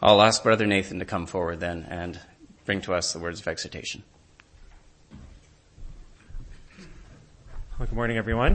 I'll ask Brother Nathan to come forward then and bring to us the words of exhortation. Well, good morning, everyone.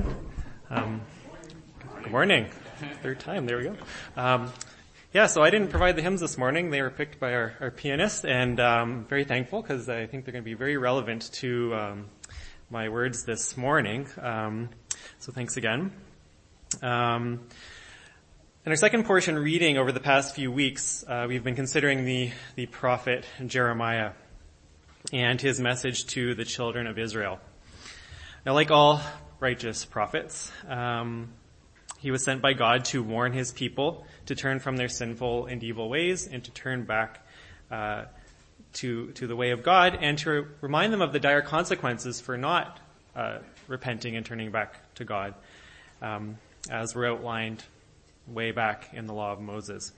Good morning. Third time, there we go. So I didn't provide the hymns this morning. They were picked by our pianist, and I'm very thankful because I think they're going to be very relevant to my words this morning. So thanks again. In our second portion reading over the past few weeks, we've been considering the prophet Jeremiah and his message to the children of Israel. Now, like all righteous prophets, he was sent by God to warn his people to turn from their sinful and evil ways and to turn back to the way of God, and to remind them of the dire consequences for not repenting and turning back to God, as were outlined way back in the law of Moses.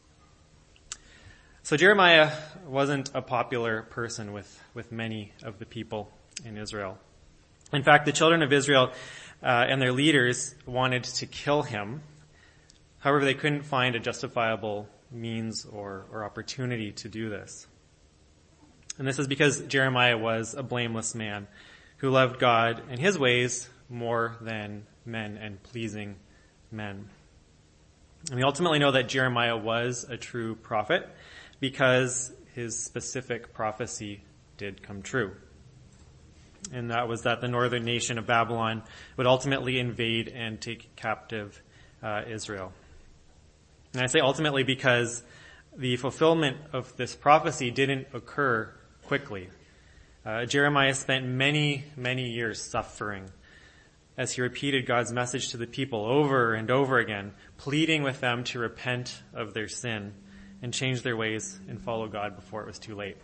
So Jeremiah wasn't a popular person with many of the people in Israel. In fact, the children of Israel and their leaders wanted to kill him. However, they couldn't find a justifiable means or opportunity to do this. And this is because Jeremiah was a blameless man who loved God and his ways more than men and pleasing men. And we ultimately know that Jeremiah was a true prophet because his specific prophecy did come true. And that was that the northern nation of Babylon would ultimately invade and take captive Israel. And I say ultimately because the fulfillment of this prophecy didn't occur quickly. Jeremiah spent many, many years suffering as he repeated God's message to the people over and over again, pleading with them to repent of their sin and change their ways and follow God before it was too late.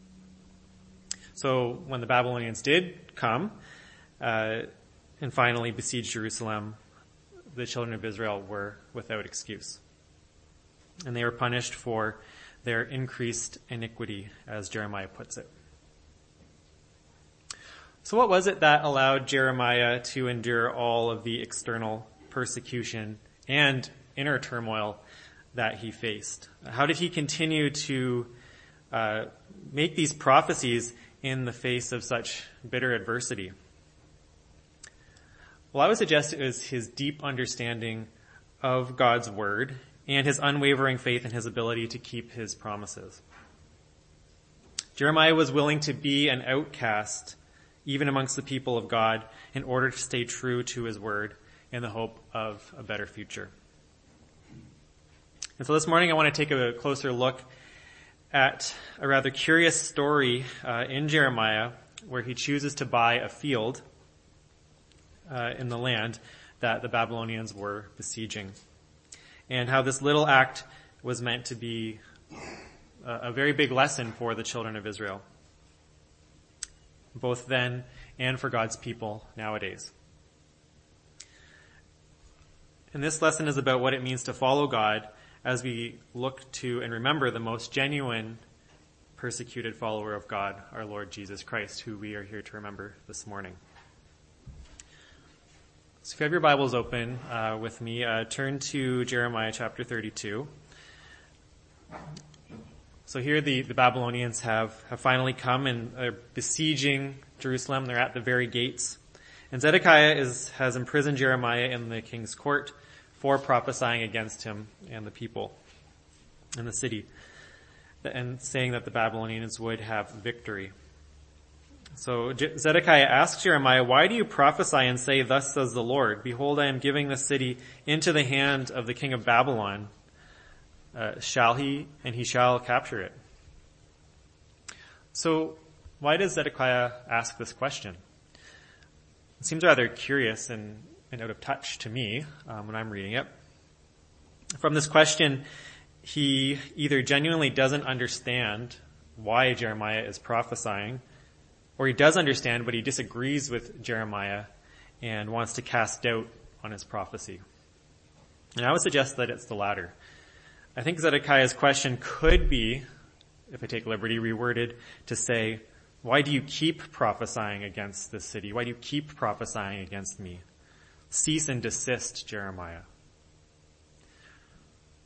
So when the Babylonians did come and finally besiege Jerusalem, the children of Israel were without excuse. And they were punished for their increased iniquity, as Jeremiah puts it. So what was it that allowed Jeremiah to endure all of the external persecution and inner turmoil that he faced? How did he continue to make these prophecies in the face of such bitter adversity? Well, I would suggest it was his deep understanding of God's word and his unwavering faith in his ability to keep his promises. Jeremiah was willing to be an outcast even amongst the people of God in order to stay true to his word in the hope of a better future. And so this morning I want to take a closer look at a rather curious story in Jeremiah where he chooses to buy a field in the land that the Babylonians were besieging, and how this little act was meant to be a very big lesson for the children of Israel, both then and for God's people nowadays. And this lesson is about what it means to follow God as we look to and remember the most genuine persecuted follower of God, our Lord Jesus Christ, who we are here to remember this morning. So if you have your Bibles open with me, turn to Jeremiah chapter 32. So here the Babylonians have finally come and are besieging Jerusalem. They're at the very gates. And Zedekiah has imprisoned Jeremiah in the king's court for prophesying against him and the people in the city, and saying that the Babylonians would have victory. So Zedekiah asks Jeremiah, "Why do you prophesy and say, 'Thus says the Lord, behold, I am giving the city into the hand of the king of Babylon. Shall he, and he shall capture it?'" So why does Zedekiah ask this question? It seems rather curious and out of touch to me when I'm reading it. From this question, he either genuinely doesn't understand why Jeremiah is prophesying, or he does understand, but he disagrees with Jeremiah and wants to cast doubt on his prophecy. And I would suggest that it's the latter. I think Zedekiah's question could be, if I take liberty, reworded to say, "Why do you keep prophesying against this city? Why do you keep prophesying against me? Cease and desist, Jeremiah."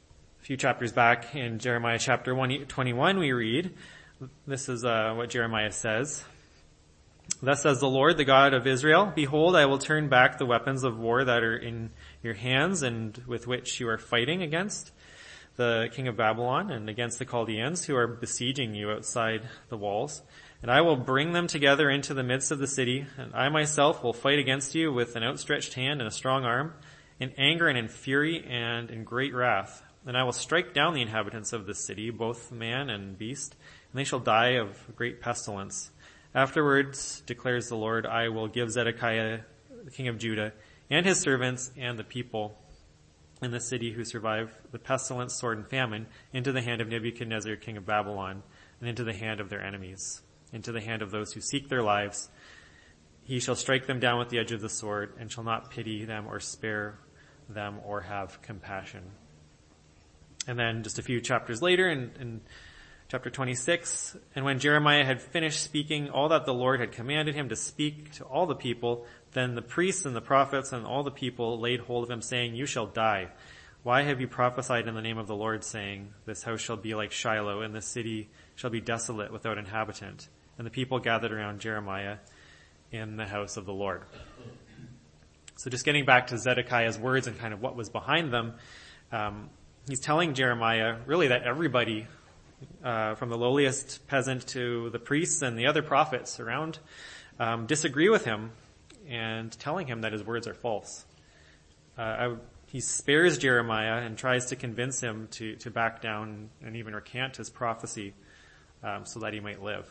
few chapters back in Jeremiah chapter 21, we read, this is what Jeremiah says. Thus says the Lord, the God of Israel, behold, I will turn back the weapons of war that are in your hands and with which you are fighting against the king of Babylon and against the Chaldeans who are besieging you outside the walls. And I will bring them together into the midst of the city, and I myself will fight against you with an outstretched hand and a strong arm, in anger and in fury and in great wrath. And I will strike down the inhabitants of this city, both man and beast, and they shall die of great pestilence. Afterwards, declares the Lord, I will give Zedekiah, the king of Judah, and his servants and the people in the city who survive the pestilence, sword, and famine into the hand of Nebuchadnezzar, king of Babylon, and into the hand of their enemies, into the hand of those who seek their lives. He shall strike them down with the edge of the sword, and shall not pity them or spare them or have compassion. And then just a few chapters later in chapter 26, and when Jeremiah had finished speaking all that the Lord had commanded him to speak to all the people, then the priests and the prophets and all the people laid hold of him, saying, You shall die. Why have you prophesied in the name of the Lord, saying, This house shall be like Shiloh, and this city shall be desolate without inhabitant? And the people gathered around Jeremiah in the house of the Lord. So just getting back to Zedekiah's words and kind of what was behind them, he's telling Jeremiah really that everybody, from the lowliest peasant to the priests and the other prophets around, disagree with him and telling him that his words are false. He spares Jeremiah and tries to convince him to back down and even recant his prophecy so that he might live.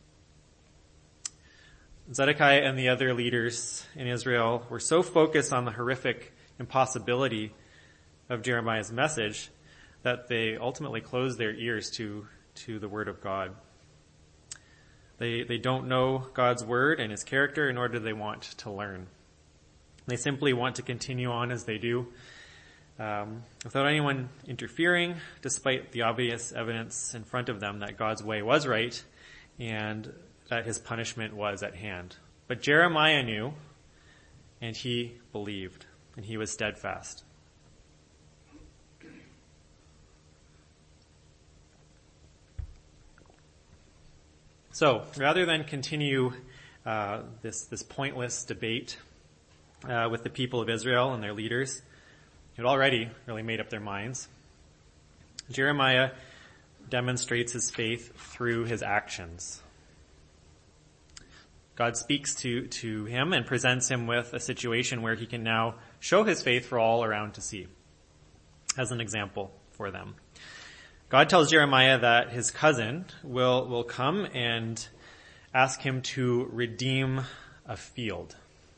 Zedekiah and the other leaders in Israel were so focused on the horrific impossibility of Jeremiah's message that they ultimately closed their ears to the word of God. They don't know God's word and his character, nor do they want to learn. They simply want to continue on as they do, without anyone interfering, despite the obvious evidence in front of them that God's way was right and that his punishment was at hand. But Jeremiah knew, and he believed, and he was steadfast. So, rather than continue this pointless debate with the people of Israel and their leaders, who had already really made up their minds, Jeremiah demonstrates his faith through his actions. God speaks to him and presents him with a situation where he can now show his faith for all around to see, as an example for them. God tells Jeremiah that his cousin will come and ask him to redeem a field.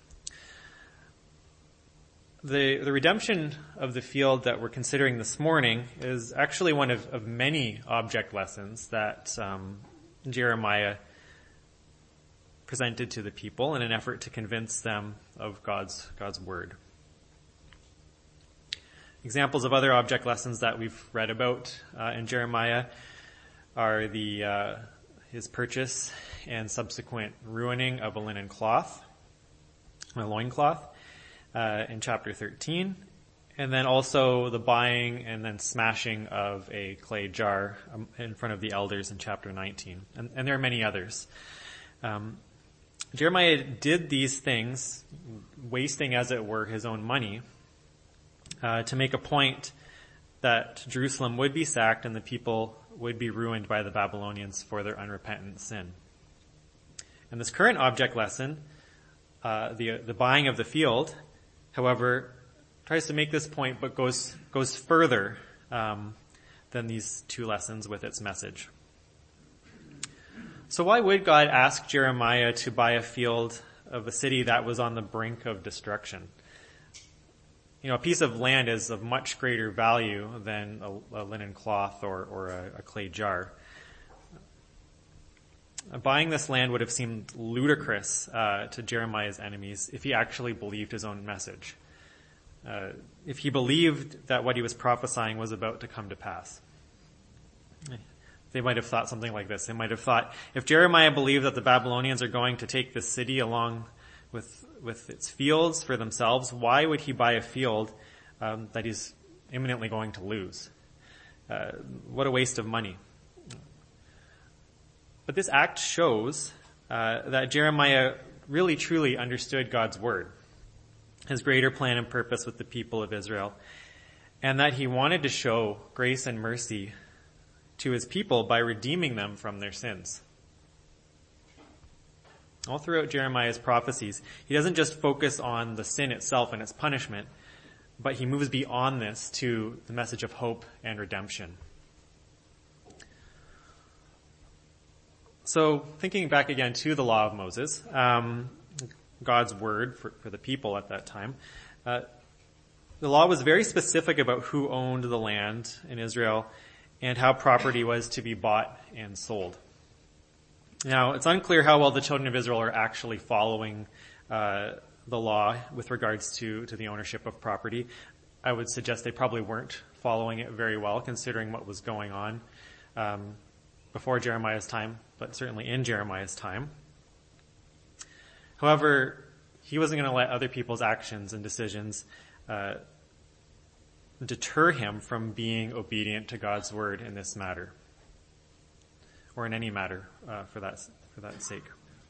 The redemption of the field that we're considering this morning is actually one of many object lessons that Jeremiah presented to the people in an effort to convince them of God's word. Examples of other object lessons that we've read about in Jeremiah are his purchase and subsequent ruining of a linen cloth, a loincloth, in chapter 13, and then also the buying and then smashing of a clay jar in front of the elders in chapter 19. And there are many others. Jeremiah did these things, wasting, as it were, his own money, to make a point that Jerusalem would be sacked and the people would be ruined by the Babylonians for their unrepentant sin. And this current object lesson, the buying of the field, however, tries to make this point but goes further than these two lessons with its message. So why would God ask Jeremiah to buy a field of a city that was on the brink of destruction? A piece of land is of much greater value than a linen cloth or a clay jar. Buying this land would have seemed ludicrous to Jeremiah's enemies if he actually believed his own message. If he believed that what he was prophesying was about to come to pass. They might have thought something like this. They might have thought, if Jeremiah believed that the Babylonians are going to take this city along with its fields for themselves, why would he buy a field that he's imminently going to lose? What a waste of money. But this act shows that Jeremiah really truly understood God's word, his greater plan and purpose with the people of Israel, and that he wanted to show grace and mercy to his people by redeeming them from their sins. All throughout Jeremiah's prophecies, he doesn't just focus on the sin itself and its punishment, but he moves beyond this to the message of hope and redemption. So, thinking back again to the law of Moses, God's word for the people at that time, the law was very specific about who owned the land in Israel and how property was to be bought and sold. Now, it's unclear how well the children of Israel are actually following the law with regards to the ownership of property. I would suggest they probably weren't following it very well, considering what was going on before Jeremiah's time, but certainly in Jeremiah's time. However, he wasn't going to let other people's actions and decisions deter him from being obedient to God's word in this matter, or in any matter for that sake.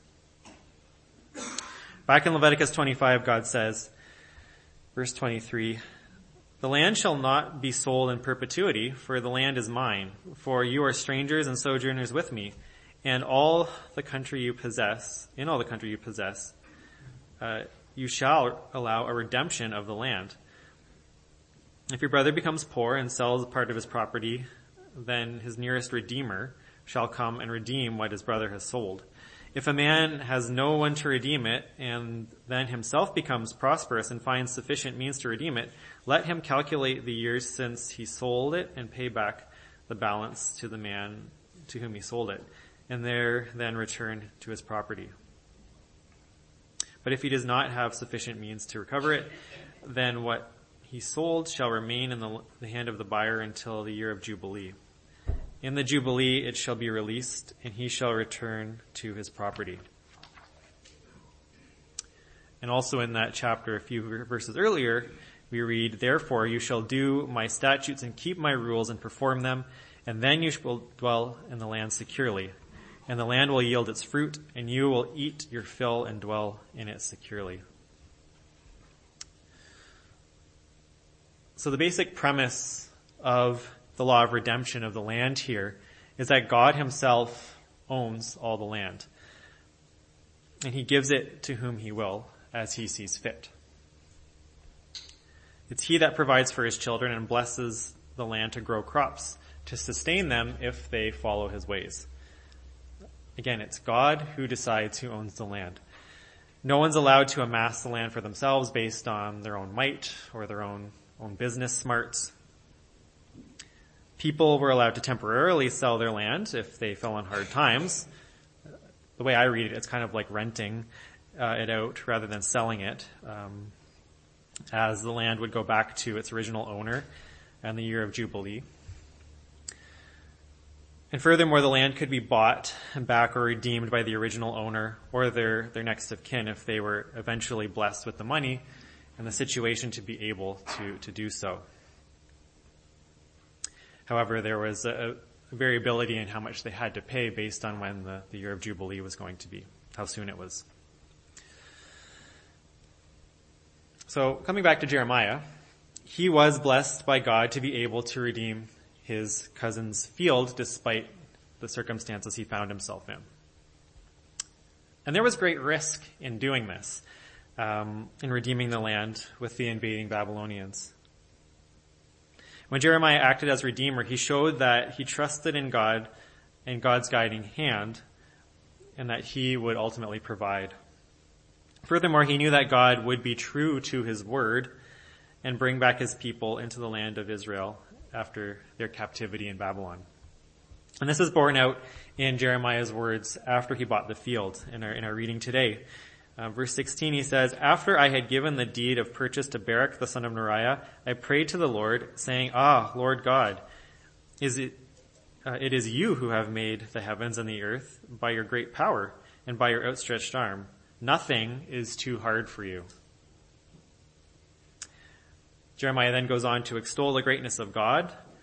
Back in Leviticus 25, God says, verse 23, "The land shall not be sold in perpetuity, for the land is mine. For you are strangers and sojourners with me, and all the country you possess, you shall allow a redemption of the land. If your brother becomes poor and sells part of his property, then his nearest redeemer shall come and redeem what his brother has sold. If a man has no one to redeem it, and then himself becomes prosperous and finds sufficient means to redeem it, let him calculate the years since he sold it and pay back the balance to the man to whom he sold it, and there then return to his property. But if he does not have sufficient means to recover it, then what he sold shall remain in the hand of the buyer until the year of Jubilee. In the Jubilee it shall be released, and he shall return to his property." And also in that chapter, a few verses earlier, we read, "Therefore you shall do my statutes and keep my rules and perform them, and then you will dwell in the land securely. And the land will yield its fruit, and you will eat your fill and dwell in it securely." So the basic premise of the law of redemption of the land here is that God himself owns all the land, and he gives it to whom he will as he sees fit. It's he that provides for his children and blesses the land to grow crops, to sustain them if they follow his ways. Again, it's God who decides who owns the land. No one's allowed to amass the land for themselves based on their own might or their own business smarts. People were allowed to temporarily sell their land if they fell on hard times. The way I read it, it's kind of like renting it out rather than selling it, as the land would go back to its original owner in the year of Jubilee. And furthermore, the land could be bought back or redeemed by the original owner or their next of kin if they were eventually blessed with the money and the situation to be able to do so. However, there was a variability in how much they had to pay based on when the year of Jubilee was going to be, how soon it was. So, coming back to Jeremiah, he was blessed by God to be able to redeem his cousin's field despite the circumstances he found himself in. And there was great risk in doing this, in redeeming the land with the invading Babylonians. When Jeremiah acted as redeemer, he showed that he trusted in God and God's guiding hand, and that he would ultimately provide. Furthermore, he knew that God would be true to his word and bring back his people into the land of Israel after their captivity in Babylon. And this is borne out in Jeremiah's words after he bought the field in our reading today. Verse 16, he says, "After I had given the deed of purchase to Baruch the son of Neriah, I prayed to the Lord, saying, 'Ah, Lord God, it is you who have made the heavens and the earth by your great power and by your outstretched arm. Nothing is too hard for you.'" Jeremiah then goes on to extol the greatness of God,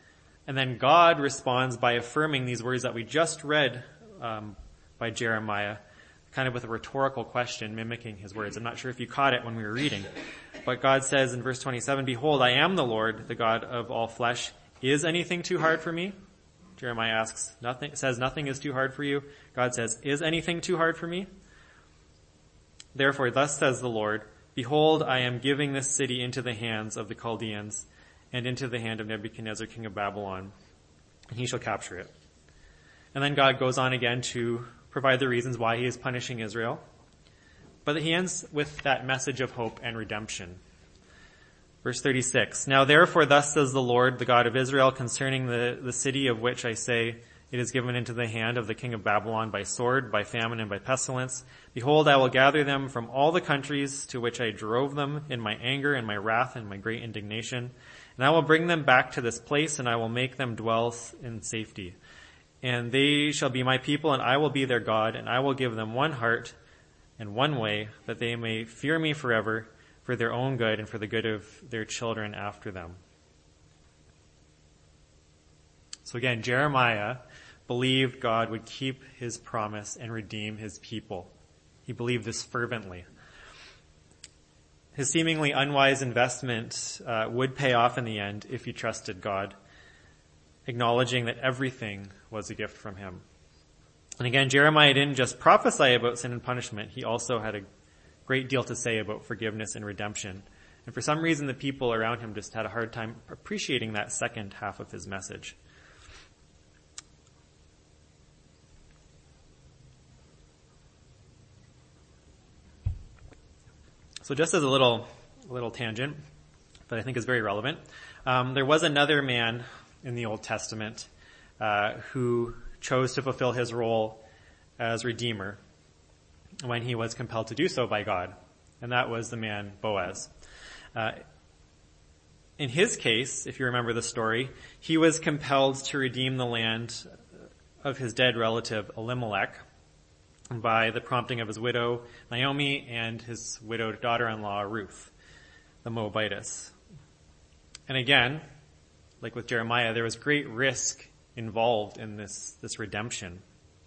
And then God responds by affirming these words that we just read by Jeremiah, kind of with a rhetorical question mimicking his words. I'm not sure if you caught it when we were reading. But God says in verse 27, "Behold, I am the Lord, the God of all flesh. Is anything too hard for me?" Jeremiah says nothing is too hard for you. God says, "Is anything too hard for me?" "Therefore, thus says the Lord, behold, I am giving this city into the hands of the Chaldeans and into the hand of Nebuchadnezzar, king of Babylon, and he shall capture it." And then God goes on again to provide the reasons why he is punishing Israel. But he ends with that message of hope and redemption. Verse 36, "Now therefore thus says the Lord, the God of Israel, concerning the city of which I say, it is given into the hand of the king of Babylon by sword, by famine, and by pestilence. Behold, I will gather them from all the countries to which I drove them in my anger and my wrath and my great indignation. And I will bring them back to this place, and I will make them dwell in safety. And they shall be my people, and I will be their God, and I will give them one heart and one way, that they may fear me forever, for their own good and for the good of their children after them." So again, Jeremiah believed God would keep his promise and redeem his people. He believed this fervently. His seemingly unwise investment would pay off in the end if he trusted God, acknowledging that everything was a gift from him. And again, Jeremiah didn't just prophesy about sin and punishment, he also had a great deal to say about forgiveness and redemption. And for some reason, the people around him just had a hard time appreciating that second half of his message. So just as a little tangent, that I think is very relevant, there was another man in the Old Testament who chose to fulfill his role as Redeemer when he was compelled to do so by God, and that was the man Boaz. In his case, if you remember the story, he was compelled to redeem the land of his dead relative Elimelech by the prompting of his widow Naomi and his widowed daughter-in-law Ruth, the Moabitess. And again, like with Jeremiah, there was great risk involved in this redemption.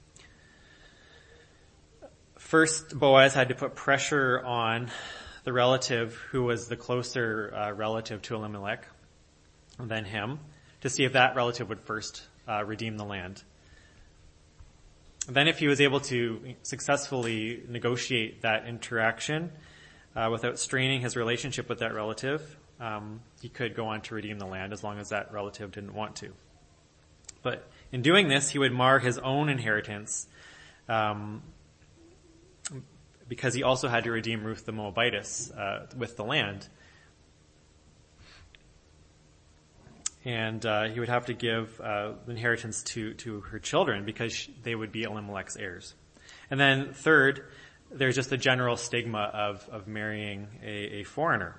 First, Boaz had to put pressure on the relative who was the closer relative to Elimelech than him to see if that relative would first redeem the land. Then if he was able to successfully negotiate that interaction without straining his relationship with that relative, he could go on to redeem the land as long as that relative didn't want to. But in doing this, he would mar his own inheritance because he also had to redeem Ruth the Moabitess with the land. And he would have to give the inheritance to her children because they would be Elimelech's heirs. And then third, there's just the general stigma of marrying a foreigner.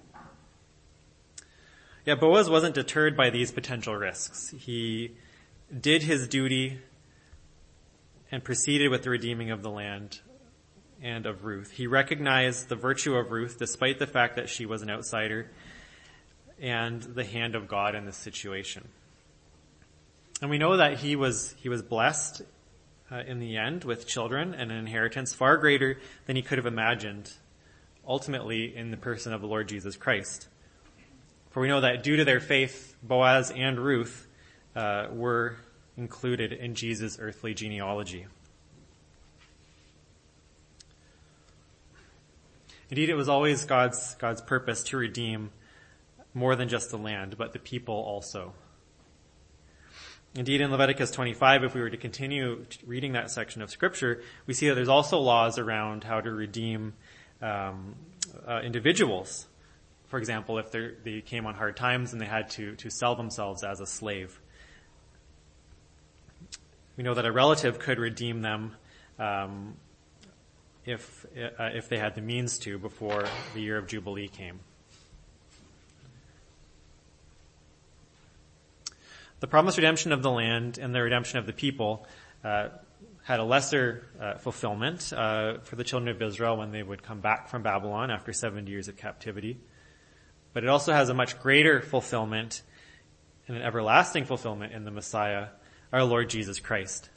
Yeah, Boaz wasn't deterred by these potential risks. He did his duty and proceeded with the redeeming of the land and of Ruth. He recognized the virtue of Ruth despite the fact that she was an outsider and the hand of God in this situation. And we know that he was blessed in the end with children and an inheritance far greater than he could have imagined, ultimately in the person of the Lord Jesus Christ. For we know that due to their faith, Boaz and Ruth were included in Jesus' earthly genealogy. Indeed, it was always God's purpose to redeem more than just the land, but the people also. Indeed, in Leviticus 25, if we were to continue reading that section of Scripture, we see that there's also laws around how to redeem individuals. For example, if they came on hard times and they had to sell themselves as a slave. We know that a relative could redeem them if they had the means to before the year of Jubilee came. The promised redemption of the land and the redemption of the people had a lesser fulfillment for the children of Israel when they would come back from Babylon after 70 years of captivity. But it also has a much greater fulfillment and an everlasting fulfillment in the Messiah, our Lord Jesus Christ.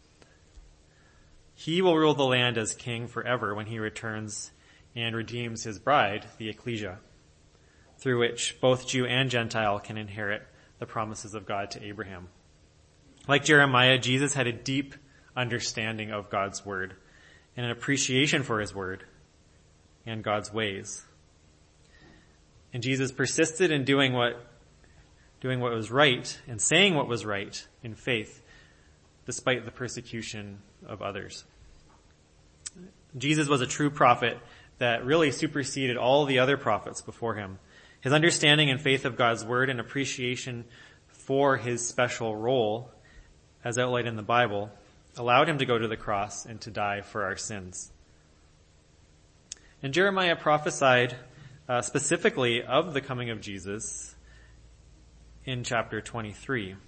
He will rule the land as king forever when he returns and redeems his bride, the ecclesia, through which both Jew and Gentile can inherit the promises of God to Abraham. Like Jeremiah, Jesus had a deep understanding of God's word and an appreciation for his word and God's ways. And Jesus persisted in doing what was right and saying what was right in faith, despite the persecution of others. Jesus was a true prophet that really superseded all the other prophets before him. His understanding and faith of God's word and appreciation for his special role, as outlined in the Bible, allowed him to go to the cross and to die for our sins. And Jeremiah prophesied specifically of the coming of Jesus in chapter 23.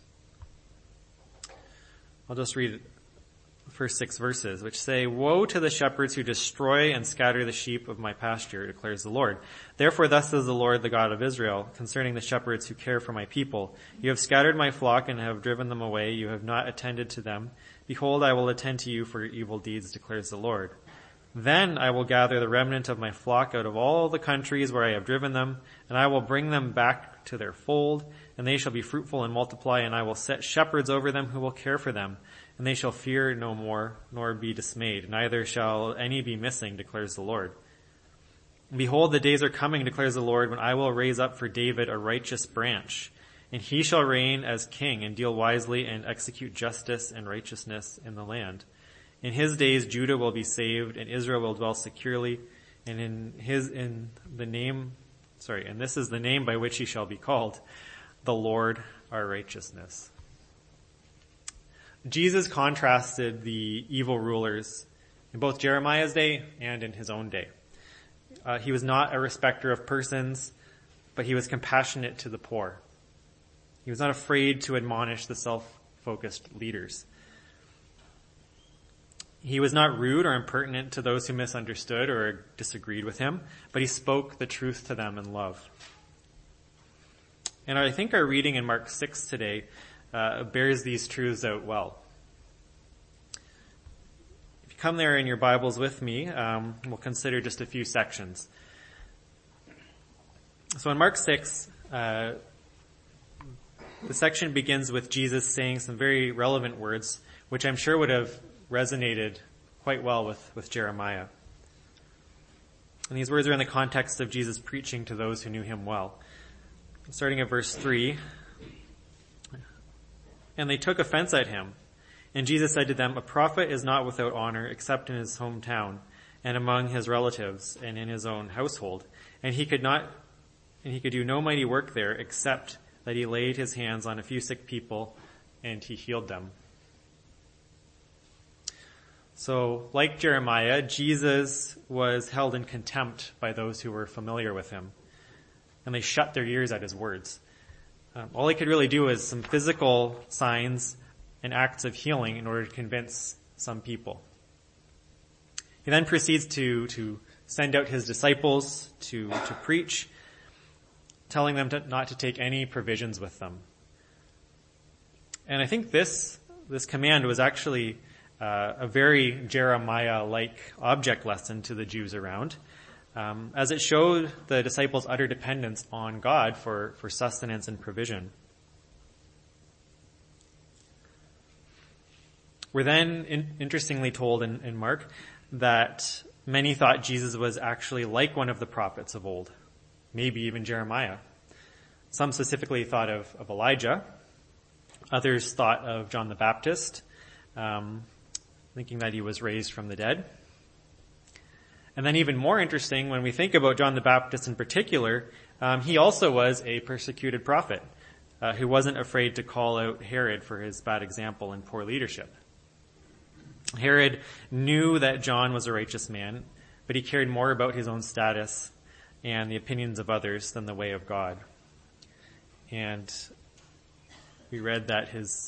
I'll just read the first 6 verses, which say, "Woe to the shepherds who destroy and scatter the sheep of my pasture, declares the Lord. Therefore thus says the Lord, the God of Israel, concerning the shepherds who care for my people. You have scattered my flock and have driven them away. You have not attended to them. Behold, I will attend to you for your evil deeds, declares the Lord. Then I will gather the remnant of my flock out of all the countries where I have driven them, and I will bring them back to their fold, and they shall be fruitful and multiply, and I will set shepherds over them who will care for them, and they shall fear no more, nor be dismayed. Neither shall any be missing, declares the Lord. Behold, the days are coming, declares the Lord, when I will raise up for David a righteous branch, and he shall reign as king and deal wisely and execute justice and righteousness in the land. In his days, Judah will be saved, and Israel will dwell securely. And this is the name by which he shall be called, the Lord our righteousness." Jesus contrasted the evil rulers in both Jeremiah's day and in his own day. He was not a respecter of persons, but he was compassionate to the poor. He was not afraid to admonish the self-focused leaders. He was not rude or impertinent to those who misunderstood or disagreed with him, but he spoke the truth to them in love. And I think our reading in Mark 6 today bears these truths out well. If you come there in your Bibles with me, we'll consider just a few sections. So in Mark 6, the section begins with Jesus saying some very relevant words, which I'm sure would have resonated quite well with Jeremiah. And these words are in the context of Jesus preaching to those who knew him well. Starting at verse 3, "And they took offense at him. And Jesus said to them, 'A prophet is not without honor except in his hometown and among his relatives and in his own household. And he could do no mighty work there except that he laid his hands on a few sick people and he healed them.'" So, like Jeremiah, Jesus was held in contempt by those who were familiar with him, and they shut their ears at his words. All he could really do is some physical signs and acts of healing in order to convince some people. He then proceeds to send out his disciples to preach, telling them not to take any provisions with them. And I think this command was actually a very Jeremiah-like object lesson to the Jews around, as it showed the disciples' utter dependence on God for sustenance and provision. We're then interestingly told in Mark that many thought Jesus was actually like one of the prophets of old, maybe even Jeremiah. Some specifically thought of Elijah. Others thought of John the Baptist, thinking that he was raised from the dead. And then even more interesting, when we think about John the Baptist in particular, he also was a persecuted prophet who wasn't afraid to call out Herod for his bad example and poor leadership. Herod knew that John was a righteous man, but he cared more about his own status and the opinions of others than the way of God. And we read that his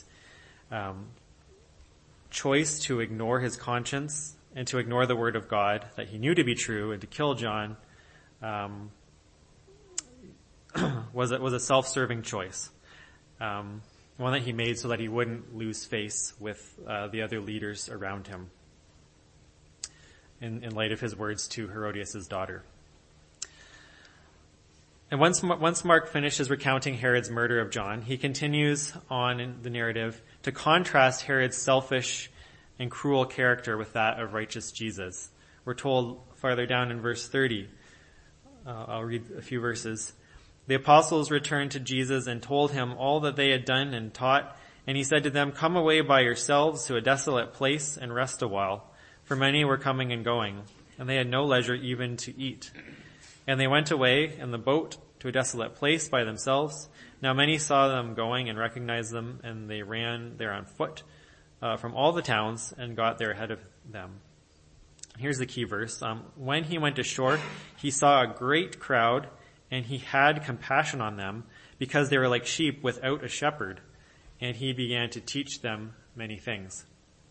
choice to ignore his conscience and to ignore the word of God that he knew to be true and to kill John was a self-serving choice. one that he made so that he wouldn't lose face with the other leaders around him in light of his words to Herodias' daughter. And once Mark finishes recounting Herod's murder of John, he continues on in the narrative to contrast Herod's selfish and cruel character with that of righteous Jesus. We're told farther down in verse 30, I'll read a few verses. The apostles returned to Jesus and told him all that they had done and taught, and he said to them, "Come away by yourselves to a desolate place and rest a while, for many were coming and going, and they had no leisure even to eat. And they went away in the boat to a desolate place by themselves. Now many saw them going and recognized them, and they ran there on foot from all the towns and got there ahead of them." Here's the key verse. When he went ashore, he saw a great crowd, and he had compassion on them because they were like sheep without a shepherd, and he began to teach them many things.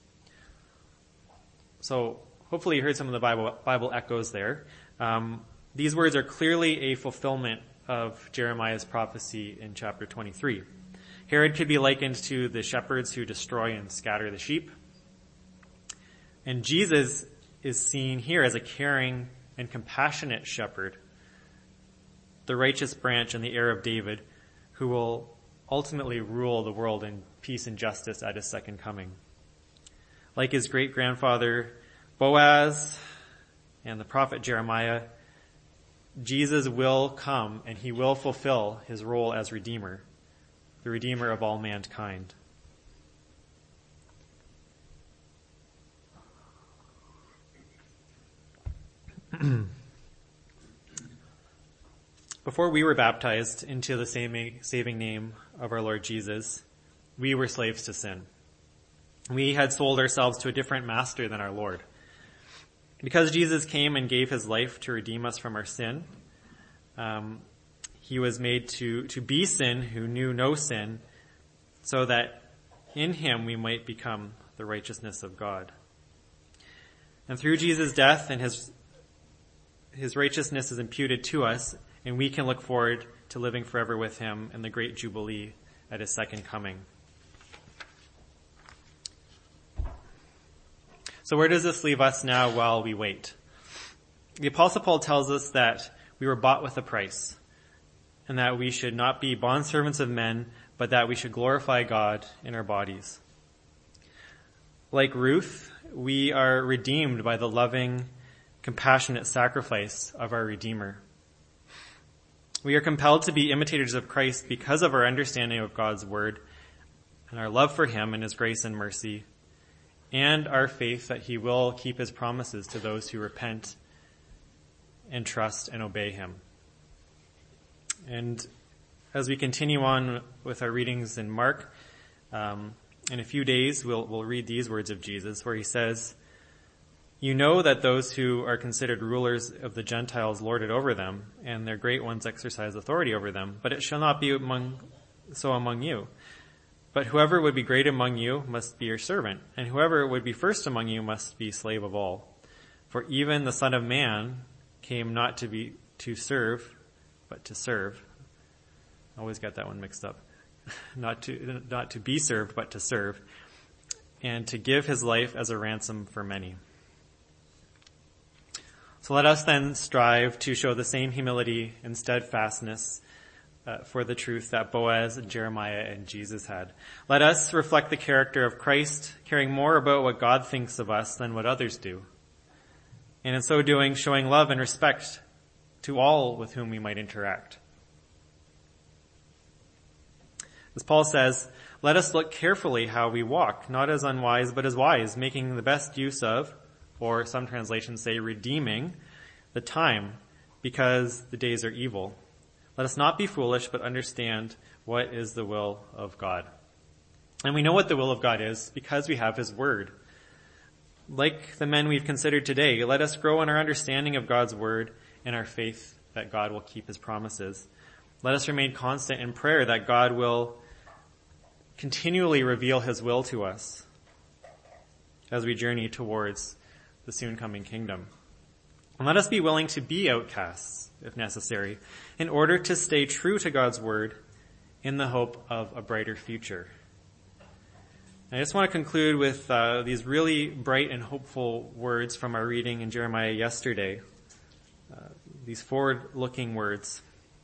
So hopefully you heard some of the Bible echoes there. These words are clearly a fulfillment of Jeremiah's prophecy in chapter 23. Herod could be likened to the shepherds who destroy and scatter the sheep. And Jesus is seen here as a caring and compassionate shepherd, the righteous branch and the heir of David, who will ultimately rule the world in peace and justice at his second coming. Like his great-grandfather Boaz and the prophet Jeremiah, Jesus will come and he will fulfill his role as Redeemer, the Redeemer of all mankind. Before we were baptized into the saving name of our Lord Jesus, we were slaves to sin. We had sold ourselves to a different master than our Lord. Because Jesus came and gave his life to redeem us from our sin, he was made to be sin who knew no sin, so that in him we might become the righteousness of God. And through Jesus' death and his righteousness is imputed to us, and we can look forward to living forever with him in the great jubilee at his second coming. So where does this leave us now while we wait? The Apostle Paul tells us that we were bought with a price, and that we should not be bondservants of men, but that we should glorify God in our bodies. Like Ruth, we are redeemed by the loving, compassionate sacrifice of our Redeemer. We are compelled to be imitators of Christ because of our understanding of God's word and our love for him and his grace and mercy, and our faith that he will keep his promises to those who repent and trust and obey him. And as we continue on with our readings in Mark, in a few days we'll read these words of Jesus where he says, "You know that those who are considered rulers of the Gentiles lord it over them, and their great ones exercise authority over them. But it shall not be so among you. But whoever would be great among you must be your servant, and whoever would be first among you must be slave of all. For even the Son of Man came not to serve, but to serve." I always got that one mixed up. Not to be served, but to serve, and to give his life as a ransom for many. So let us then strive to show the same humility and steadfastness for the truth that Boaz and Jeremiah and Jesus had. Let us reflect the character of Christ, caring more about what God thinks of us than what others do. And in so doing, showing love and respect to all with whom we might interact. As Paul says, let us look carefully how we walk, not as unwise, but as wise, making the best use of, or some translations say redeeming, the time, because the days are evil. Let us not be foolish, but understand what is the will of God. And we know what the will of God is because we have his word. Like the men we've considered today, let us grow in our understanding of God's word and our faith that God will keep his promises. Let us remain constant in prayer that God will continually reveal his will to us as we journey towards the soon coming kingdom. And let us be willing to be outcasts, if necessary, in order to stay true to God's word in the hope of a brighter future. I just want to conclude with these really bright and hopeful words from our reading in Jeremiah yesterday. These forward-looking words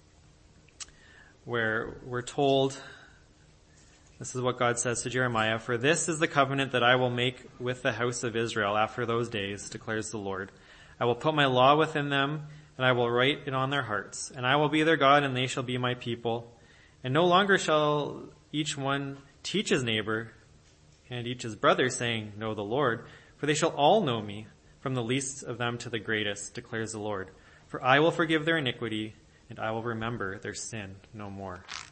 where we're told, this is what God says to Jeremiah, "For this is the covenant that I will make with the house of Israel after those days, declares the Lord. I will put my law within them, and I will write it on their hearts. And I will be their God, and they shall be my people. And no longer shall each one teach his neighbor and each his brother, saying, 'Know the Lord,' for they shall all know me, from the least of them to the greatest, declares the Lord. For I will forgive their iniquity, and I will remember their sin no more."